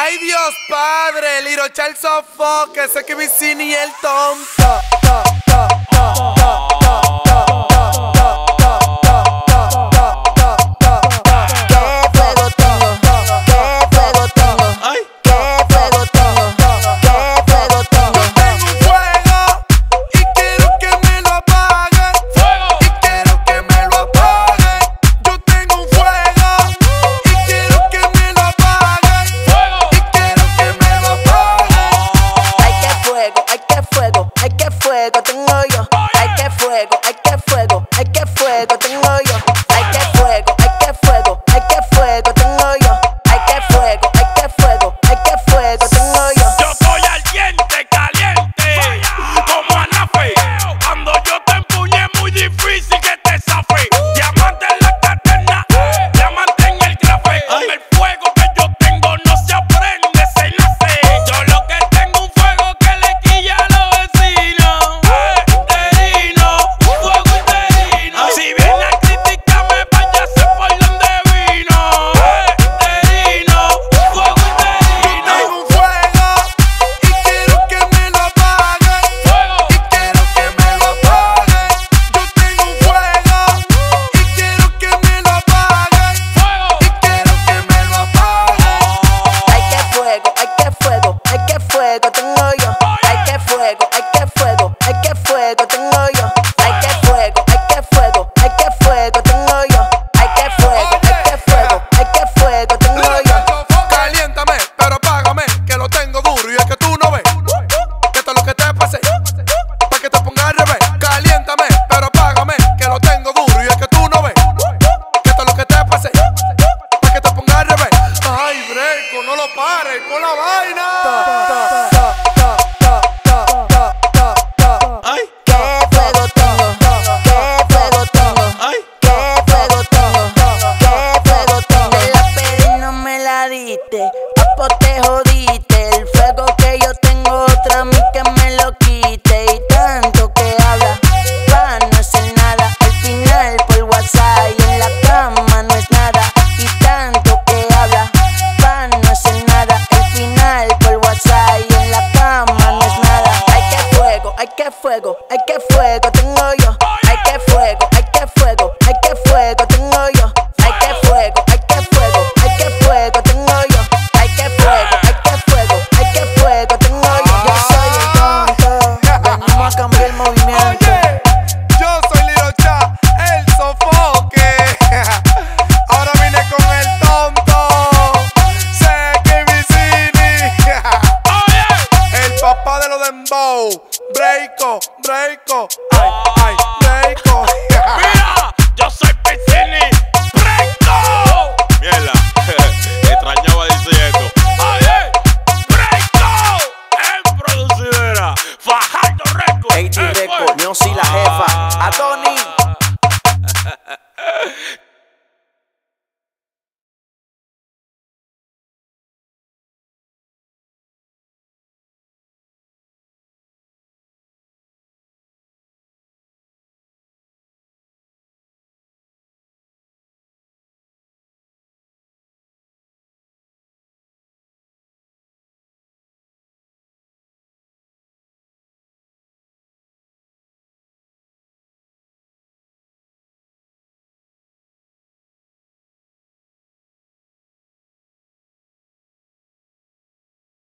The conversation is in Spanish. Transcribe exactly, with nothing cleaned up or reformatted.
Ay Dios Padre, Little Child sofoque, sé que Vicini y el tonto. Tengo yo, ay que fuego, ay que fuego, ay que fuego, tengo yo, ay que fuego, ay que fuego, ay que fuego, tengo yo, ay que fuego, ay que fuego, ay que fuego, tengo yo. Yo soy ardiente, caliente, como Anafe. Cuando yo te empuñe es muy difícil que te zafe. Diamante en la cadena, diamante en el café. Con el fuego que yo tengo no se aprende, se nace. Yo lo que tengo un fuego que le quilla a los vecinos. Si viene a criticarme, váyase por donde vino. Interino, un fuego interino. Yo tengo un fuego y quiero que me lo apaguen. Fuego. Y quiero que me lo apaguen. Yo tengo un fuego y quiero que me lo apaguen. Fuego. Y quiero que me lo apaguen. Ay que fuego, ay que fuego, ay que fuego, tengo yo. Ay que fuego, ay que fuego, ay que fuego, tengo yo. Ay que fuego, ay que fuego, ay que fuego, tengo yo. Ay que fuego, ay que fuego, ay que fuego, tengo yo. Caliéntame, pero apágame, que lo tengo duro y es que tú no ves que todo lo que te pase, pa' que te ponga al revés. Caliéntame, pero apágame, que lo tengo duro y es que tú no ves que todo lo que te pase, pa' que te ponga al revés. Ay, Breco, no lo pares, con la vaina. Ay, Que fuego tengo, que fuego tengo, ay, que fuego tengo, que fuego tengo. Te la pedí y no me la diste, papo te jodiste. El fuego que yo tengo otra a mí que me lo quite. Y tanto que habla, pa' no hacer nada. Al final por WhatsApp y en la cama no es nada. Y tanto que habla, pa' no hacer nada. Al final por WhatsApp y en la cama no es nada. Ay que fuego, ay que fuego, ay que fuego tengo yo. Ay que fuego, ay que fuego, ay que fuego tengo yo. Ay que fuego, ay que fuego, ay que fuego tengo yo. Ay que fuego, ay que fuego, ay que fuego tengo yo. Yo soy el tonto, venimos a cambiar el movimiento. Oye, yo soy Little Child, el sofoque. Ahora vine con el tonto. Sé que Vicini. oye. El papá de los dembow. Breako, Breako.